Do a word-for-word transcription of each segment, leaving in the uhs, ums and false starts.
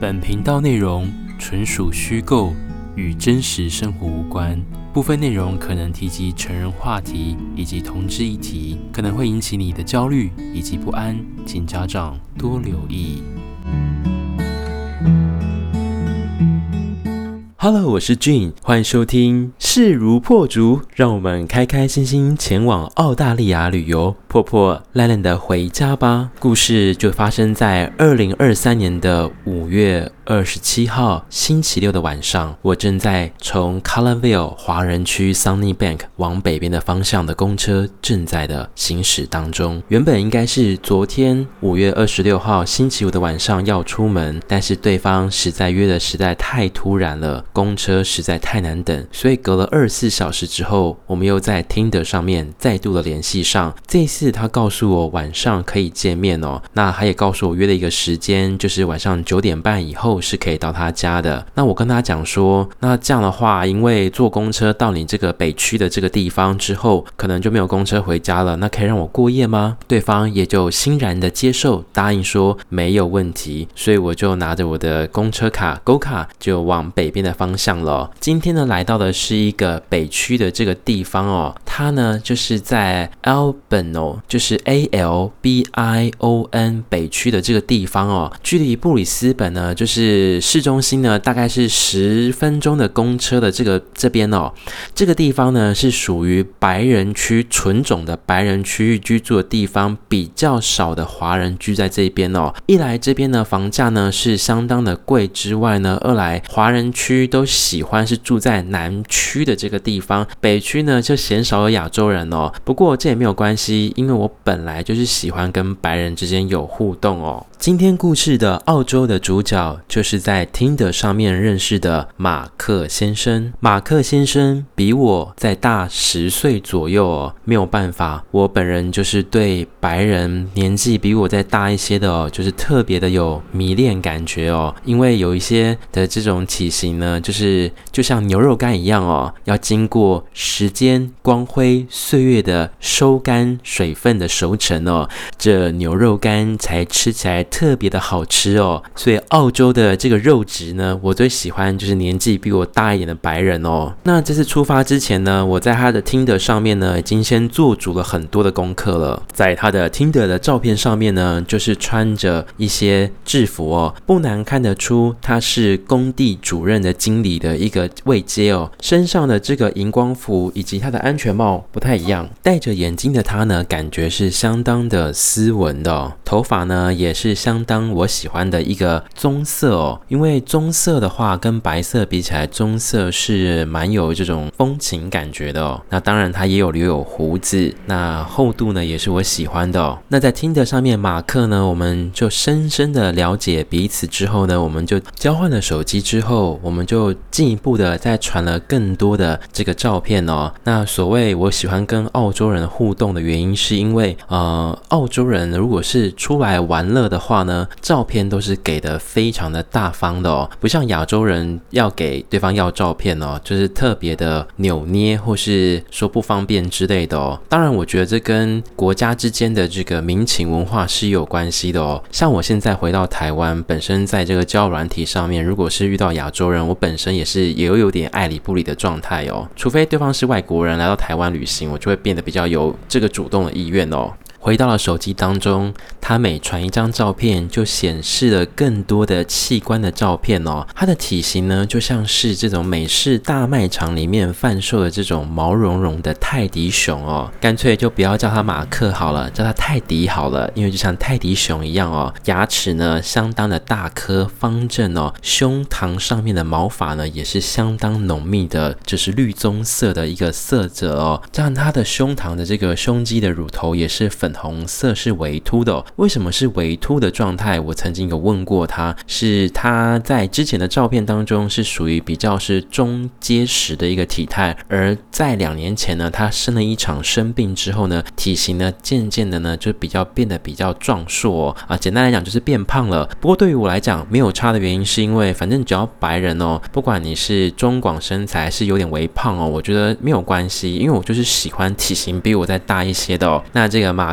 本频道内容纯属虚构，与真实生活无关。部分内容可能提及成人话题以及同志议题，可能会引起你的焦虑以及不安，请家长多留意。Hello， 我是 Jin， 欢迎收听势如破竹，让我们开开心心前往澳大利亚旅游，破破烂烂的回家吧。故事就发生在二零二三年的五月二十七号星期六的晚上，我正在从 Colorville 华人区 Sunnybank 往北边的方向的公车正在的行驶当中。原本应该是昨天五月二十六号星期五的晚上要出门，但是对方实在约的实在太突然了，公车实在太难等，所以隔了二十四小时之后，我们又在 Tinder 上面再度的联系上。这一次他告诉我晚上可以见面哦，那他也告诉我约了一个时间，就是晚上九点半以后是可以到他家的。那我跟他讲说，那这样的话，因为坐公车到你这个北区的这个地方之后，可能就没有公车回家了，那可以让我过夜吗？对方也就欣然的接受，答应说没有问题。所以我就拿着我的公车卡 Go 卡就往北边的方向了。今天呢来到的是一个北区的这个地方哦，它呢就是在 Albino， 就是 A L B I O N 北区的这个地方哦，距离布里斯本呢就是市中心呢大概是十分钟的公车的这个这边哦。这个地方呢是属于白人区，纯种的白人区域居住的地方，比较少的华人居在这边哦。一来这边呢房价呢是相当的贵之外呢，二来华人区都喜欢是住在南区的这个地方，北区呢就鲜少有亚洲人哦。不过这也没有关系，因为我本来就是喜欢跟白人之间有互动哦。今天故事的澳洲的主角就是在 Tinder 上面认识的马克先生。马克先生比我再大十岁左右哦，没有办法，我本人就是对白人年纪比我再大一些的哦，就是特别的有迷恋感觉哦。因为有一些的这种体型呢，就是就像牛肉干一样哦，要经过时间、光辉、岁月的收干、水分的熟成哦，这牛肉干才吃起来特别的好吃哦。所以澳洲的这个肉质呢，我最喜欢就是年纪比我大一点的白人哦。那这次出发之前呢，我在他的 Tinder 上面呢，已经先做足了很多的功课了。在他的 Tinder 的照片上面呢，就是穿着一些制服哦，不难看得出他是工地主任的经理的一个位阶哦。身上的这个荧光服以及他的安全帽不太一样，戴着眼镜的他呢，感觉是相当的斯文的哦。头发呢也是相当我喜欢的一个棕色哦，因为棕色的话跟白色比起来，棕色是蛮有这种风情感觉的哦。那当然他也有留有胡子，那厚度呢也是我喜欢的哦。那在 Tinder 上面，马克呢我们就深深的了解彼此之后呢，我们就交换了手机之后，我们就进一步的再传了更多的这个照片哦。那所谓我喜欢跟澳洲人互动的原因，是因为呃，澳洲人如果是出来玩乐的话呢，照片都是给的非常的大方的哦，不像亚洲人要给对方要照片哦，就是特别的扭捏或是说不方便之类的哦。当然我觉得这跟国家之间的这个民情文化是有关系的哦。像我现在回到台湾，本身在这个交友软体上面，如果是遇到亚洲人，我本身也是也有有点爱理不理的状态哦。除非对方是外国人来到台湾旅行，我就会变得比较有这个主动的意愿哦。回到了手机当中，他每传一张照片就显示了更多的器官的照片哦。他的体型呢就像是这种美式大卖场里面贩售的这种毛茸茸的泰迪熊哦，干脆就不要叫他马克好了，叫他泰迪好了，因为就像泰迪熊一样哦，牙齿呢相当的大颗方正哦，胸膛上面的毛发呢也是相当浓密的，就是绿棕色的一个色泽哦。这样他的胸膛的这个胸肌的乳头也是粉红色，是微凸的哦。为什么是微凸的状态？我曾经有问过他，是他在之前的照片当中是属于比较是中结实的一个体态，而在两年前呢，他生了一场生病之后呢，体型呢渐渐的呢就比较变得比较壮硕哦，啊，简单来讲就是变胖了。不过对于我来讲没有差的原因，是因为反正只要白人哦，不管你是中广身材是有点微胖哦，我觉得没有关系，因为我就是喜欢体型比我再大一些的哦。那这个马克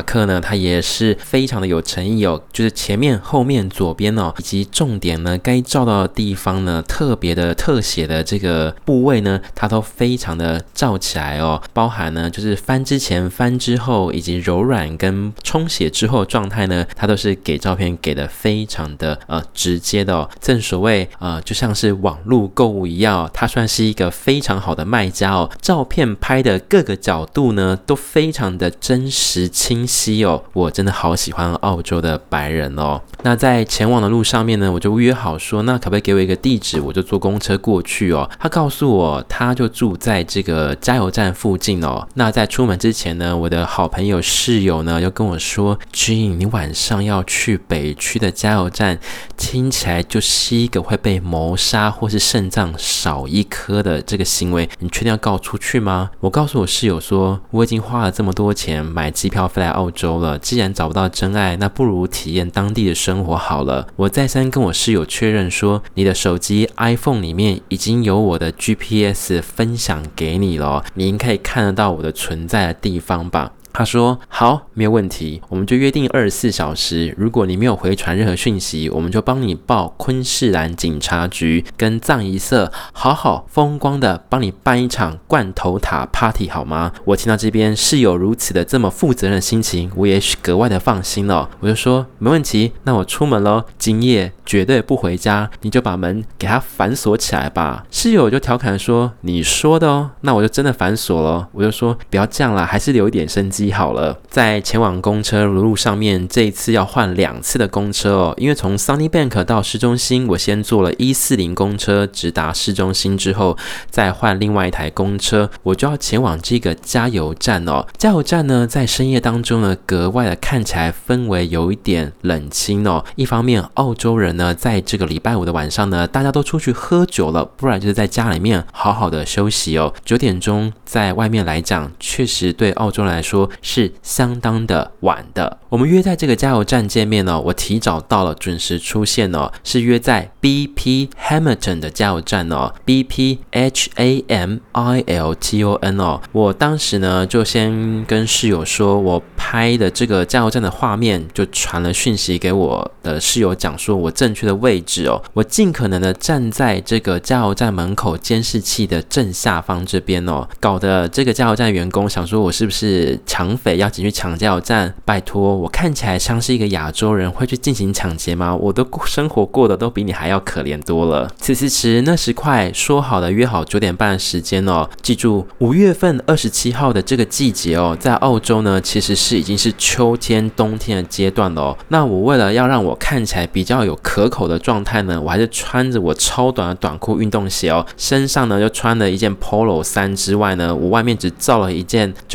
客呢，他也是非常的有诚意哦，就是前面、后面、左边哦，以及重点呢，该照到的地方呢，特别的特写的这个部位呢，它都非常的照起来哦，包含呢就是翻之前、翻之后，以及柔软跟充血之后的状态呢，它都是给照片给的非常的呃直接的哦。正所谓呃，就像是网络购物一样哦，它算是一个非常好的卖家哦，照片拍的各个角度呢都非常的真实清晰哦，我真的好喜欢澳洲的白人哦。那在前往的路上面呢，我就约好说，那可不可以给我一个地址，我就坐公车过去哦。他告诉我，他就住在这个加油站附近哦。那在出门之前呢，我的好朋友室友呢，又跟我说 ，Jean， 你晚上要去北区的加油站，听起来就是一个会被谋杀或是肾脏少一颗的这个行为，你确定要告出去吗？我告诉我室友说，我已经花了这么多钱买机票飞来澳洲了，既然找不到真爱，那不如体验当地的生活好了。我再三跟我室友确认说，你的手机 iPhone 里面已经有我的 G P S 分享给你了，你应该可以看得到我的存在的地方吧。他说好，没有问题，我们就约定二十四小时，如果你没有回传任何讯息，我们就帮你报昆士兰警察局跟葬仪社，好好风光的帮你办一场罐头塔 party 好吗？我听到这边室友如此的这么负责任的心情，我也格外的放心了。我就说没问题，那我出门咯，今夜绝对不回家，你就把门给他反锁起来吧。室友就调侃说，你说的哦，那我就真的反锁了。我就说不要这样啦，还是留一点生机好了。在前往公车路上面，这一次要换两次的公车哦，因为从 Sunnybank 到市中心，我先坐了一四零公车直达市中心之后，再换另外一台公车，我就要前往这个加油站哦。加油站呢，在深夜当中呢，格外的看起来氛围有一点冷清哦。一方面，澳洲人呢，在这个礼拜五的晚上呢，大家都出去喝酒了，不然就是在家里面好好的休息哦。九点钟在外面来讲，确实对澳洲人来说是相当的晚的。我们约在这个加油站见面哦，我提早到了，准时出现哦，是约在 B P Hamilton 的加油站哦 ，B P H A M I L T O N 哦。我当时呢就先跟室友说，我拍的这个加油站的画面，就传了讯息给我的室友讲说我正确的位置哦，我尽可能的站在这个加油站门口监视器的正下方这边哦，搞得这个加油站员工想说我是不是抢匪要进去抢加油站？拜托，我看起来像是一个亚洲人会去进行抢劫吗？我的生活过得都比你还要可怜多了。此时迟那时快，说好的约好九点半的时间哦，记住五月份二十七号的这个季节哦，在澳洲呢其实是已经是秋天冬天的阶段了哦。那我为了要让我看起来比较有可口的状态呢，我还是穿着我超短的短裤运动鞋哦，身上呢就穿了一件 polo 衫之外呢，我外面只罩了一件就是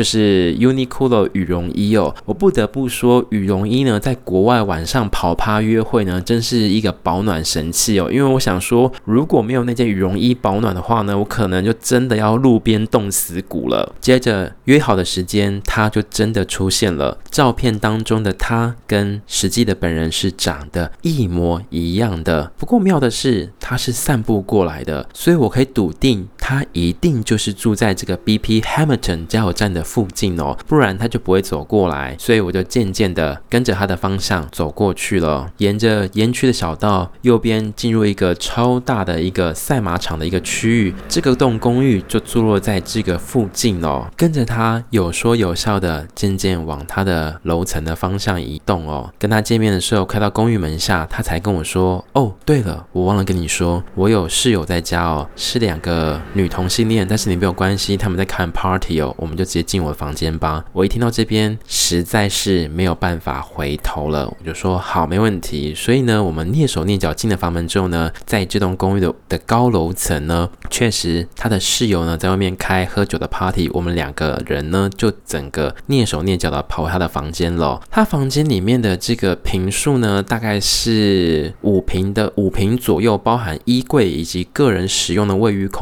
Uniqlo 羽绒衣哦。我不得不说，羽绒衣呢在国外晚上跑趴约会呢，真是一个保暖神器哦。因为我想说，如果没有那件羽绒衣保暖的话呢，我可能就真的要路边冻死骨了。接着约好的时间，他就真的出现了。照片当中的他跟实际的本人是长得一模一样的，不过妙的是，他是散步过来的，所以我可以笃定他一定就是住在这个 B P Hamilton 加油站的附近哦，不然他就不会走过来。所以我就渐渐的跟着他的方向走过去了，沿着园区的小道，右边进入一个超大的一个赛马场的一个区域，这个栋公寓就坐落在这个附近哦。跟着他有说有笑的，渐渐往他的楼层的方向移动哦。跟他见面的时候，开到公寓门下，他才跟我说，哦，对了，我忘了跟你说，我有室友在家哦，是两个女同性恋，但是你没有关系，他们在看 party 哦，我们就直接进我的房间吧。我一听到这边，实在是没有办法回头了，我就说好，没问题。所以呢，我们蹑手蹑脚进了房门之后呢，在这栋公寓 的, 的高楼层呢，确实他的室友呢在外面开喝酒的 party， 我们两个人呢就整个蹑手蹑脚的跑回他的房间了。他房间里面的这个坪数呢，大概是五坪的五坪左右，包含衣柜以及个人使用的卫浴空间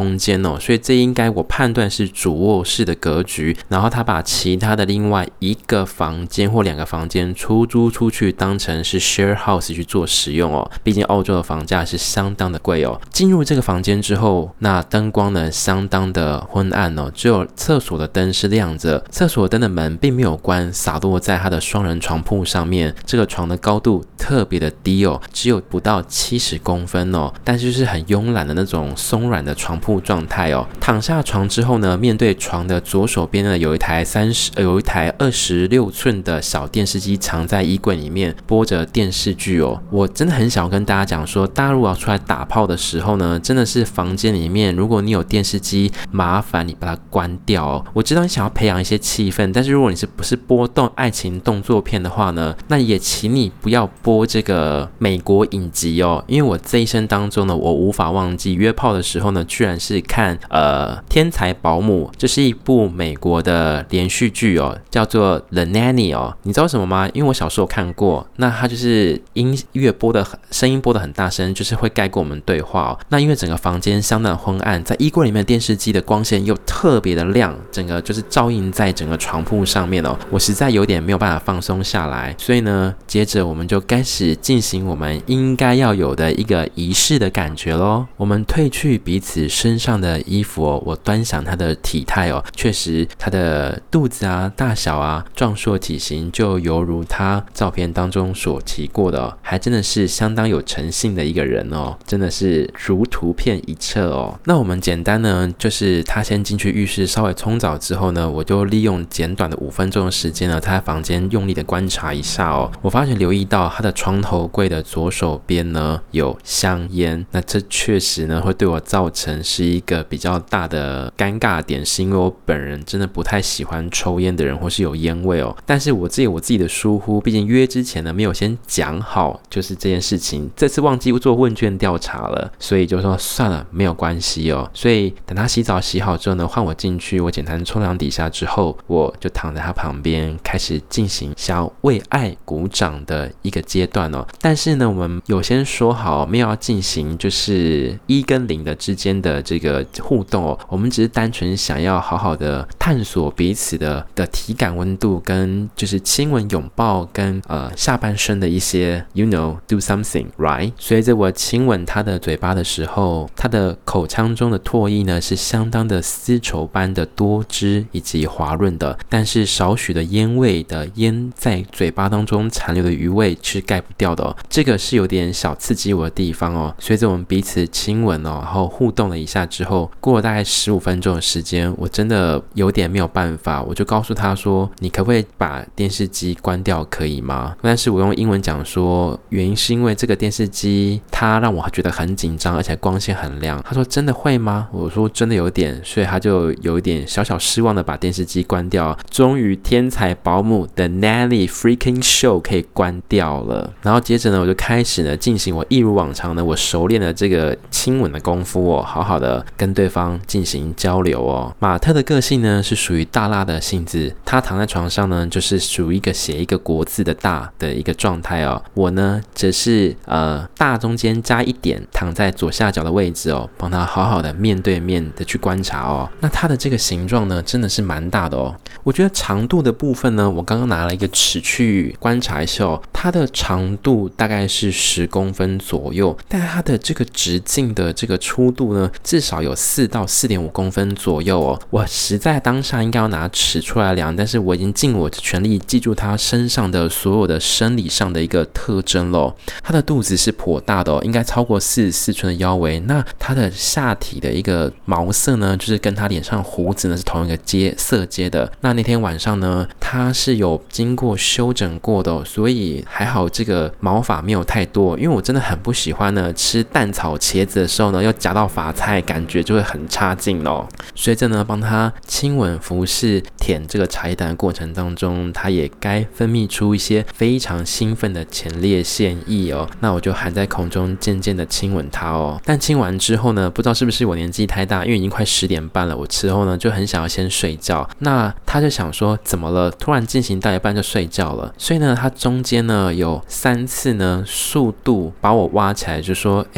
间哦，所以这应该我判断是主卧室的格局，然后他把其他的另外一个房间或两个房间出租出去当成是 share house 去做使用哦，毕竟欧洲的房价是相当的贵哦。进入这个房间之后，那灯光呢相当的昏暗哦，只有厕所的灯是亮着，厕所灯的门并没有关，洒落在他的双人床铺上面。这个床的高度特别的低哦，只有不到七十公分哦，但是就是很慵懒的那种松软的床铺状态哦。躺下床之后呢，面对床的左手边呢，有一台三十、呃、有一台二十六寸的小电视机藏在衣柜里面，播着电视剧哦。我真的很想要跟大家讲说，大家如果要出来打炮的时候呢，真的是房间里面，如果你有电视机，麻烦你把它关掉哦。我知道你想要培养一些气氛，但是如果你是不是播动爱情动作片的话呢，那也请你不要播这个美国影集哦，因为我这一生当中呢，我无法忘记约炮的时候呢，居然是看呃天才保姆，这是一部美国的连续剧哦，叫做 The Nanny 哦。你知道什么吗？因为我小时候看过，那它就是音乐播的声音播的很大声，就是会盖过我们对话哦。那因为整个房间相当昏暗，在衣柜里面的电视机的光线又特别的亮，整个就是照映在整个床铺上面哦，我实在有点没有办法放松下来，所以呢，接着我们就开始进行我们应该要有的一个仪式的感觉咯。我们褪去彼此身上的衣服哦，我端详他的体态哦，确实他的肚子啊、大小啊、壮硕体型就犹如他照片当中所提过的哦，还真的是相当有诚信的一个人哦，真的是如图片一册哦。那我们简单呢，就是他先进去浴室稍微冲澡之后呢，我就利用简短的五分钟的时间呢，他在房间用力的观察一下哦。我发现留意到他的床头柜的左手边呢有香烟，那这确实呢会对我造成是一个比较大的尴尬点，是因为我本人真的不太喜欢抽烟的人或是有烟味哦。但是我自己我自己的疏忽，毕竟约之前呢没有先讲好就是这件事情，这次忘记做问卷调查了，所以就说算了，没有关系哦。所以等他洗澡洗好之后呢，换我进去，我简单冲凉底下之后，我就躺在他旁边开始进行想要为爱鼓掌的一个阶段哦。但是呢，我们有先说好没有要进行就是一跟零的之间的这个互动哦，我们只是单纯想要好好的探索彼此的的体感温度，跟就是亲吻、拥抱跟呃下半身的一些 you know do something right。随着我亲吻他的嘴巴的时候，他的口腔中的唾液呢是相当的丝绸般的多汁以及滑润的，但是少许的烟味的烟在嘴巴当中残留的余味是盖不掉的哦，这个是有点小刺激我的地方哦。随着我们彼此亲吻哦，然后互动了一下之后，过了大概十五分钟的时间，我真的有点没有办法，我就告诉他说，你可不可以把电视机关掉可以吗？但是我用英文讲说，原因是因为这个电视机它让我觉得很紧张，而且光线很亮。他说真的会吗？我说真的有点，所以他就有一点小小失望的把电视机关掉。终于天才保姆的 Nanny Freaking Show 可以关掉了。然后接着呢，我就开始呢进行我一如往常呢我熟练的这个亲吻的功夫哦，好好的跟对方进行交流哦。马特的个性呢是属于大辣的性质，他躺在床上呢就是属于一个写一个国字的大的一个状态哦。我呢则是呃大中间加一点，躺在左下角的位置哦，帮他好好的面对面的去观察哦。那他的这个形状呢真的是蛮大的哦。我觉得长度的部分呢，我刚刚拿了一个尺去观察一下哦，它的长度大概是十公分左右，但它的这个直径的这个粗度呢，至少有四到四点五公分左右哦。我实在当下应该要拿尺出来量，但是我已经尽我的全力记住它身上的所有的生理上的一个特征了哦。它的肚子是颇大的哦，应该超过四十四寸的腰围。那它的下体的一个毛色呢，就是跟它脸上胡子呢是同一个阶色阶的。那那天晚上呢，它是有经过修整过的哦，所以还好这个毛发没有太多。因为我真的很不喜欢呢吃蛋炒茄子的时候呢，要夹到发菜，感觉就会很差劲哦。随着呢帮他亲吻、服侍、舔这个茶叶蛋的过程当中，他也该分泌出一些非常兴奋的前列腺液哦。那我就含在空中渐渐的亲吻他哦。但亲完之后呢，不知道是不是我年纪太大，因为已经快十点半了，我之后呢就很想要先睡觉。那他就想说怎么了，突然进行到一半就睡觉了。所以呢他中间呢有三次呢速度把我挖起来，就说诶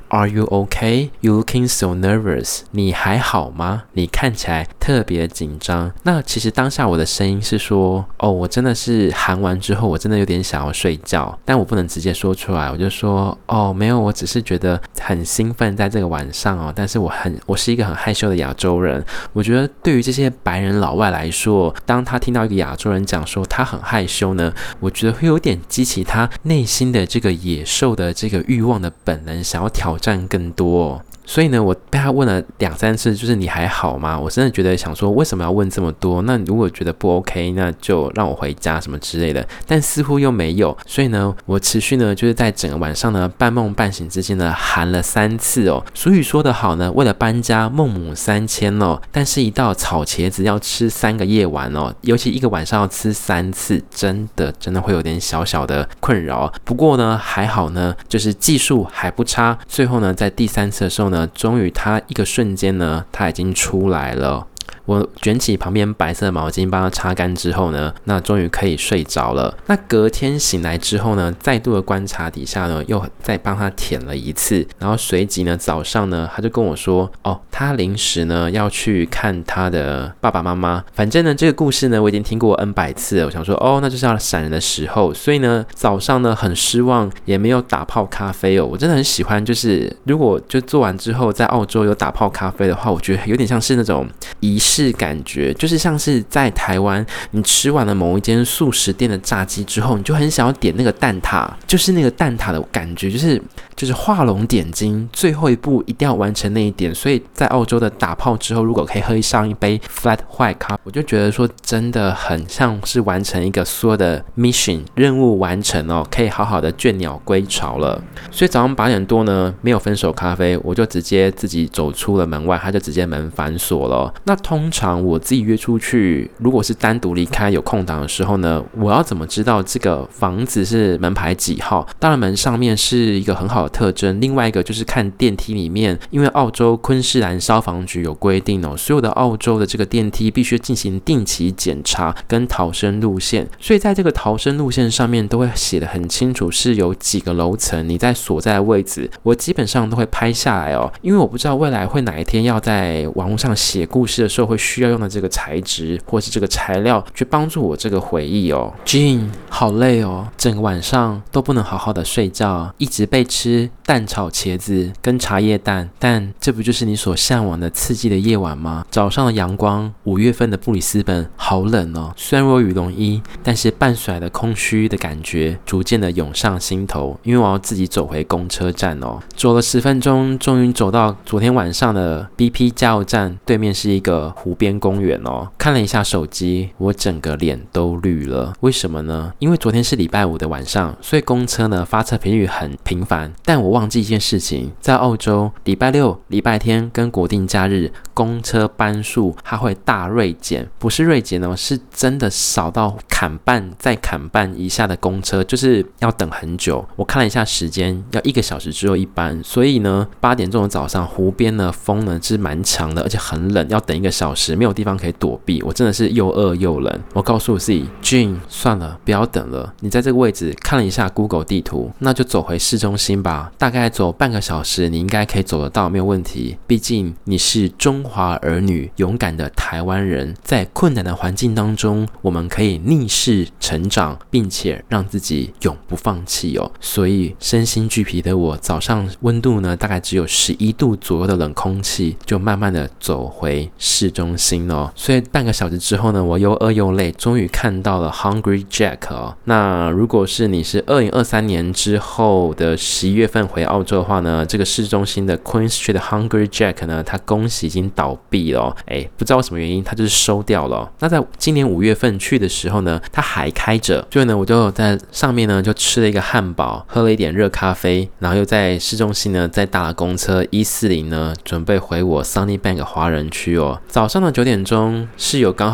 Are you okay? You looking so nervous. 你还好吗？你看起来特别紧张。那其实当下我的声音是说，哦，我真的是喊完之后，我真的有点想要睡觉，但我不能直接说出来，我就说，哦，没有，我只是觉得很兴奋在这个晚上哦，但是我很，我是一个很害羞的亚洲人。我觉得对于这些白人老外来说，当他听到一个亚洲人讲说他很害羞呢，我觉得会有点激起他内心的这个野兽的这个欲望的本能，想要挑战更多哦。所以呢，我被他问了两三次，就是你还好吗？我真的觉得想说，为什么要问这么多？那如果觉得不 OK， 那就让我回家什么之类的。但似乎又没有，所以呢，我持续呢，就是在整个晚上呢，半梦半醒之间呢，喊了三次哦。俗语说得好呢，为了搬家，孟母三迁哦。但是，一到炒茄子要吃三个夜晚哦，尤其一个晚上要吃三次，真的真的会有点小小的困扰。不过呢，还好呢，就是技术还不差。最后呢，在第三次的时候呢，终于他一个瞬间呢，他已经出来了。我卷起旁边白色的毛巾帮他擦干之后呢，那终于可以睡着了。那隔天醒来之后呢，再度的观察底下呢，又再帮他舔了一次，然后随即呢，早上呢，他就跟我说，哦，他临时呢要去看他的爸爸妈妈。反正呢，这个故事呢，我已经听过 N 百次了。我想说，哦，那就是要闪人的时候，所以呢，早上呢很失望，也没有打泡咖啡哦。我真的很喜欢，就是如果就做完之后，在澳洲有打泡咖啡的话，我觉得有点像是那种仪式感觉，就是像是在台湾你吃完了某一间素食店的炸鸡之后，你就很想要点那个蛋挞，就是那个蛋挞的感觉，就是就是画龙点睛，最后一步一定要完成那一点。所以在澳洲的打泡之后，如果可以喝上一杯 flat white cup， 我就觉得说真的很像是完成一个所有的 mission 任务完成哦，可以好好的倦鸟归巢了。所以早上八点多呢，没有分手咖啡，我就直接自己走出了门外，他就直接门反锁了。那通常我自己约出去，如果是单独离开有空档的时候呢，我要怎么知道这个房子是门牌几号？当然门上面是一个很好的特征，另外一个就是看电梯里面，因为澳洲昆士兰消防局有规定哦，所有的澳洲的这个电梯必须进行定期检查跟逃生路线，所以在这个逃生路线上面都会写得很清楚，是有几个楼层，你在所在的位置，我基本上都会拍下来哦，因为我不知道未来会哪一天要在网络上写故事的时候会需要用的这个材质或是这个材料去帮助我这个回忆哦。Jean 好累哦，整个晚上都不能好好的睡觉，一直被吃蛋炒茄子跟茶叶蛋，但这不就是你所向往的刺激的夜晚吗？早上的阳光，五月份的布里斯本好冷哦，虽然我有羽绒衣，但是伴随来的空虚的感觉逐渐的涌上心头，因为我要自己走回公车站哦。走了十分钟，终于走到昨天晚上的 B P 加油站对面是一个湖边公园哦。看了一下手机，我整个脸都绿了。为什么呢？因为昨天是礼拜五的晚上，所以公车呢发车频率很频繁。但我忘记一件事情，在澳洲礼拜六、礼拜天跟国定假日，公车班数它会大锐减，不是锐减哦，是真的少到砍半再砍半以下的公车，就是要等很久。我看了一下时间，要一个小时之后一班，所以呢，八点钟的早上，湖边呢风呢是蛮强的，而且很冷，要等一个小时，没有地方可以躲避。我真的是又饿又冷。我告诉我自己 ，Jean， 算了，不要等了。你在这个位置看了一下 Google 地图，那就走回市中心吧。大概走半个小时，你应该可以走得到，没有问题。毕竟你是中华儿女，勇敢的台湾人，在困难的环境当中，我们可以逆势成长，并且让自己永不放弃哦。所以身心俱疲的我，早上温度呢大概只有十一度左右的冷空气，就慢慢的走回市中心哦。所以半个小时之后呢，我又饿又累，终于看到了 Hungry Jack 哦。那如果是你是二零二三年之后的十一月份回澳洲的话呢，这个市中心的 Queen Street 的 Hungry Jack 呢，它恭喜已经倒闭了哦。哎，不知道什么原因，它就是收掉了哦。那在今年五月份去的时候呢，它还开着，所以呢，我就在上面呢就吃了一个汉堡，喝了一点热咖啡，然后又在市中心呢再搭了公车一四零呢，准备回我 Sunnybank 华人区哦。早上的九点钟，室友刚好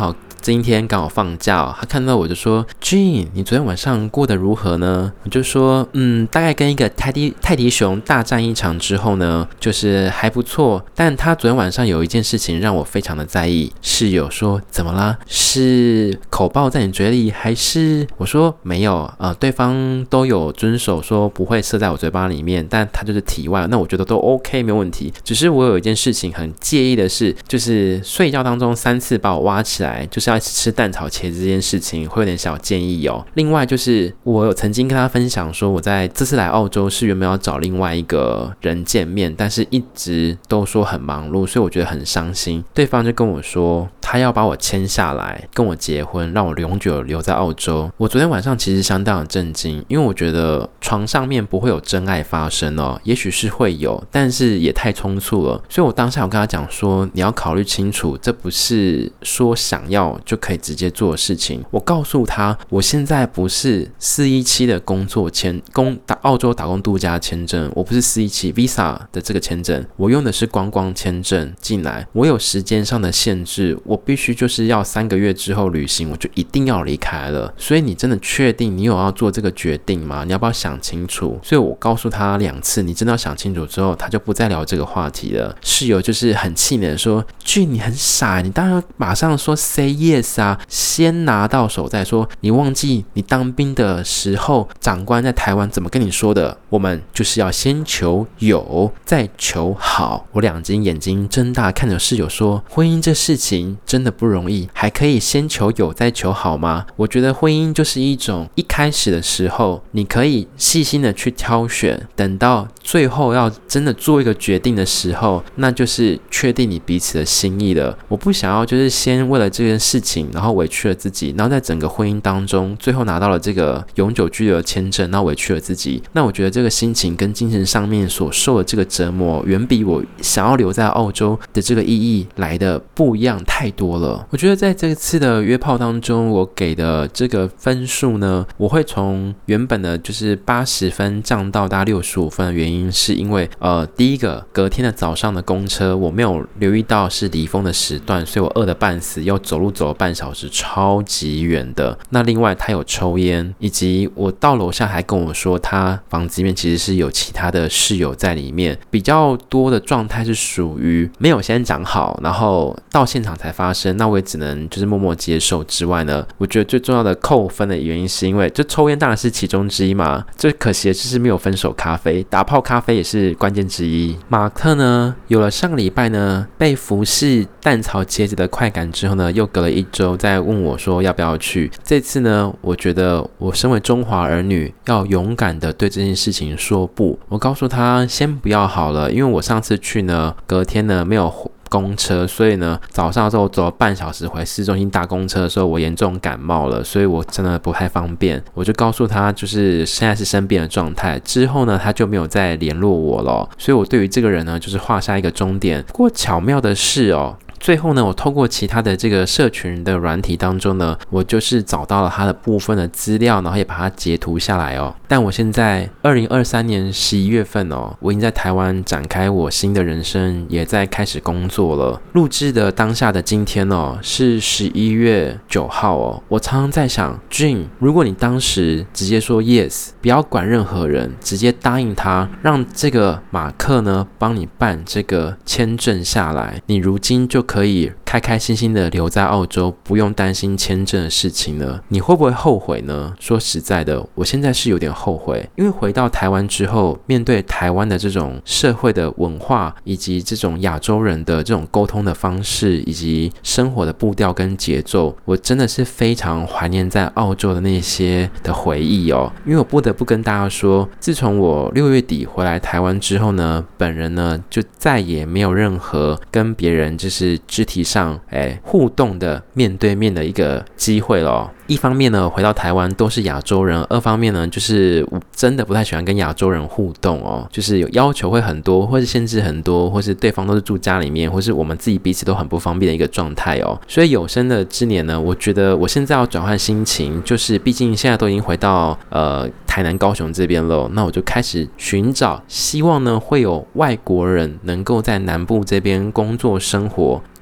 今天刚好放假，他看到我就说 Jean 你昨天晚上过得如何呢？我就说嗯，大概跟一个泰迪泰迪熊大战一场之后呢，就是还不错，但他昨天晚上有一件事情让我非常的在意。室友说怎么啦？是口爆在你嘴里还是？我说没有，呃，对方都有遵守说不会射在我嘴巴里面，但他就是体外，那我觉得都 OK 没有问题。只是我有一件事情很介意的是，就是睡觉当中三次把我挖起来，就是要吃蛋炒茄子这件事情，会有点小建议哦。另外就是我有曾经跟他分享说，我在这次来澳洲是原本要找另外一个人见面，但是一直都说很忙碌，所以我觉得很伤心。对方就跟我说，他要把我签下来，跟我结婚，让我永久留在澳洲。我昨天晚上其实相当的震惊，因为我觉得床上面不会有真爱发生哦，也许是会有，但是也太匆促了。所以我当下我跟他讲说，你要考虑清楚，这不是说想要就可以直接做的事情。我告诉他，我现在不是四一七的工作签工打澳洲打工度假签证，我不是四一七 Visa 的这个签证，我用的是观光签证进来，我有时间上的限制，我必须就是要三个月之后旅行，我就一定要离开了。所以你真的确定你有要做这个决定吗？你要不要想清楚？所以我告诉他两次，你真的要想清楚之后，他就不再聊这个话题了。室友就是很气馁的说，俊你很傻，你当然马上说 say yes 啊，先拿到手再说。你忘记你当兵的时候，长官在台湾怎么跟你说的？我们就是要先求有，再求好。我两只眼睛睁大看着室友说，婚姻这事情真的不容易，还可以先求有再求好吗？我觉得婚姻就是一种一开始的时候你可以细心的去挑选，等到最后要真的做一个决定的时候，那就是确定你彼此的心意了。我不想要就是先为了这件事情然后委屈了自己，然后在整个婚姻当中最后拿到了这个永久居留的签证，然后委屈了自己。那我觉得这个心情跟精神上面所受的这个折磨，远比我想要留在澳洲的这个意义来的不一样太多了。我觉得在这次的约炮当中，我给的这个分数呢，我会从原本的就是八十分降到大概六十五分的原因，是因为呃，第一个隔天的早上的公车我没有留意到是离峰的时段，所以我饿得半死，又走路走了半小时，超级远的。那另外他有抽烟，以及我到楼下还跟我说他房子里面其实是有其他的室友在里面，比较多的状态是属于没有先讲好，然后到现场才发生，那我也只能就是默默接受。之外呢，我觉得最重要的扣分的原因是因为就抽烟当然是其中之一嘛，最可惜的就是没有分手咖啡，打泡咖啡也是关键之一。马克呢有了上个礼拜呢被服侍蛋炒茄子的快感之后呢，又隔了一周再问我说要不要去。这次呢，我觉得我身为中华儿女要勇敢的对这件事情说不。我告诉他先不要好了，因为我上次去呢隔天呢没有公车，所以呢早上之后走了半小时回市中心搭公车的时候，我严重感冒了，所以我真的不太方便。我就告诉他就是现在是生病的状态，之后呢他就没有再联络我了，所以我对于这个人呢就是画下一个终点。不过巧妙的是哦，最后呢，我透过其他的这个社群的软体当中呢，我就是找到了他的部分的资料，然后也把它截图下来哦。但我现在二零二三年十一月份哦，我已经在台湾展开我新的人生，也在开始工作了。录制的当下的今天哦，是十一月九号哦。我常常在想 ，Jean， 如果你当时直接说 yes， 不要管任何人，直接答应他，让这个马克呢帮你办这个签证下来，你如今就可以开开心心的留在澳洲，不用担心签证的事情了。你会不会后悔呢？说实在的，我现在是有点后悔，因为回到台湾之后，面对台湾的这种社会的文化，以及这种亚洲人的这种沟通的方式，以及生活的步调跟节奏，我真的是非常怀念在澳洲的那些的回忆哦。因为我不得不跟大家说，自从我六月底回来台湾之后呢，本人呢就再也没有任何跟别人就是肢体上哎互动的面对面的一个机会了哦。一方面呢，回到台湾都是亚洲人；二方面呢，就是我真的不太喜欢跟亚洲人互动哦，就是有要求会很多，或是限制很多，或是对方都是住家里面，或是我们自己彼此都很不方便的一个状态哦。所以有生的之年呢，我觉得我现在要转换心情，就是毕竟现在都已经回到呃台南、高雄这边了，那我就开始寻找，希望呢会有外国人能够在南部这边工作生活。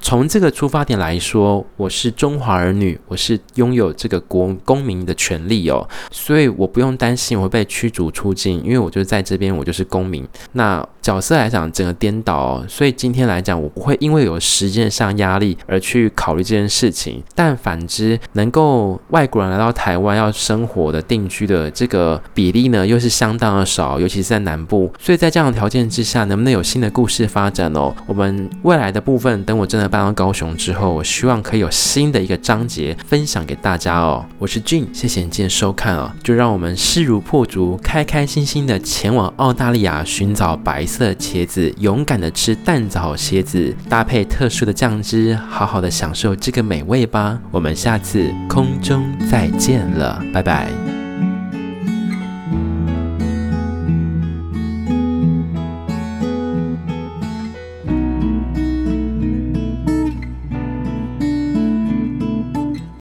从这个出发点来说，我是中华儿女，我是拥有这个国公民的权利哦，所以我不用担心我会被驱逐出境，因为我就在这边，我就是公民。那角色来讲，整个颠倒哦，所以今天来讲，我不会因为有时间上压力而去考虑这件事情。但反之，能够外国人来到台湾要生活的定居的这个比例呢，又是相当的少，尤其是在南部。所以在这样的条件之下，能不能有新的故事发展哦？我们未来的部分，等我真的搬到高雄之后，我希望可以有新的一个章节分享给大家哦。我是 Jin， 谢谢你今天收看哦，就让我们势如破竹，开开心心的前往澳大利亚寻找白色茄子，勇敢的吃蛋枣蝎子，搭配特殊的酱汁，好好的享受这个美味吧。我们下次空中再见了，拜拜。